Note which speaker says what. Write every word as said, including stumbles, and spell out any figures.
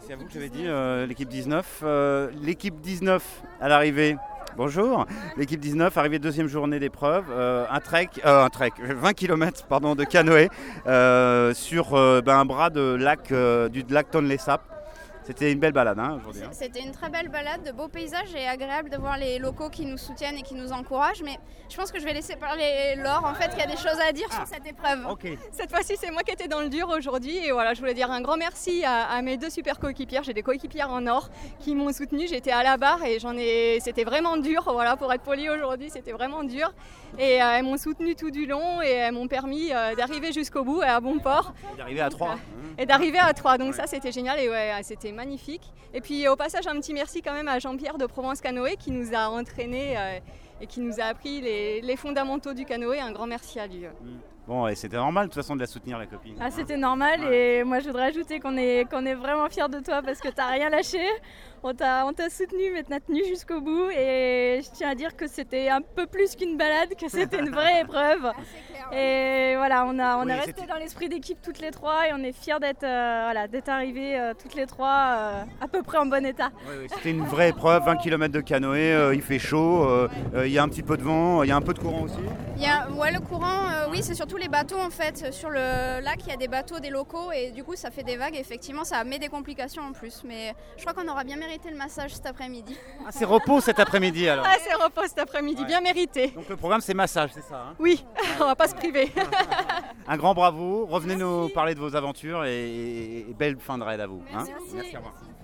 Speaker 1: c'est à vous que j'avais dit, euh, l'équipe dix-neuf. Euh, l'équipe dix-neuf à l'arrivée. Bonjour, l'équipe dix-neuf, arrivée deuxième journée d'épreuve, euh, un trek, euh, un trek, vingt kilomètres pardon, de canoë euh, sur euh, ben, un bras de lac, euh, du lac Tonlé-Sap. C'était une belle balade hein, aujourd'hui. Hein.
Speaker 2: C'était une très belle balade, de beaux paysages et agréable de voir les locaux qui nous soutiennent et qui nous encouragent. Mais je pense que je vais laisser parler Laure, en fait, qui a des choses à dire ah. sur cette épreuve.
Speaker 1: Okay.
Speaker 3: Cette fois-ci, c'est moi qui étais dans le dur aujourd'hui. Et voilà, je voulais dire un grand merci à, à mes deux super coéquipières. J'ai des coéquipières en or qui m'ont soutenue. J'étais à la barre et j'en ai. C'était vraiment dur. Voilà, pour être poli aujourd'hui, c'était vraiment dur. Et euh, elles m'ont soutenue tout du long et elles m'ont permis euh, d'arriver jusqu'au bout et à bon port.
Speaker 1: Et d'arriver à trois.
Speaker 3: Et d'arriver à trois. Donc ouais. Ça, c'était génial et ouais, c'était magnifique. Et puis au passage, un petit merci quand même à Jean-Pierre de Provence Canoë qui nous a entraînés euh, et qui nous a appris les, les fondamentaux du canoë. Un grand merci à lui.
Speaker 1: Bon, et c'était normal de toute façon de la soutenir, la copine.
Speaker 4: Ah, c'était normal ouais. Et moi je voudrais ajouter qu'on est, qu'on est vraiment fiers de toi parce que tu n'as rien lâché. On t'a, on t'a soutenu, mais tu as tenu jusqu'au bout. Et je tiens à dire que c'était un peu plus qu'une balade, que c'était une vraie épreuve.
Speaker 2: Ah, clair, ouais.
Speaker 4: Et voilà, on a, on
Speaker 1: oui,
Speaker 4: a resté dans l'esprit d'équipe toutes les trois et on est fiers d'être, euh, voilà, d'être arrivés euh, toutes les trois euh, à peu près en bon état.
Speaker 1: Oui, oui, c'était une vraie épreuve, vingt kilomètres de canoë, euh, il fait chaud, il euh, euh, y a un petit peu de vent, il y a un peu de courant aussi.
Speaker 2: Il y a, ouais, le courant, euh, oui, c'est surtout les bateaux en fait. Sur le lac, il y a des bateaux, des locaux et du coup ça fait des vagues. Effectivement, ça met des complications en plus. Mais je crois qu'on aura bien mérité le massage cet après-midi.
Speaker 1: Ah, c'est repos cet après-midi alors.
Speaker 3: Ah, c'est repos cet après-midi, ouais. Bien mérité.
Speaker 1: Donc le programme c'est massage, c'est ça hein?
Speaker 3: Oui, on va pas se priver.
Speaker 1: Un grand bravo, revenez Merci. Nous parler de vos aventures et, et belle fin de raid à vous.
Speaker 2: Merci,
Speaker 1: hein
Speaker 2: merci.
Speaker 1: Merci, au revoir.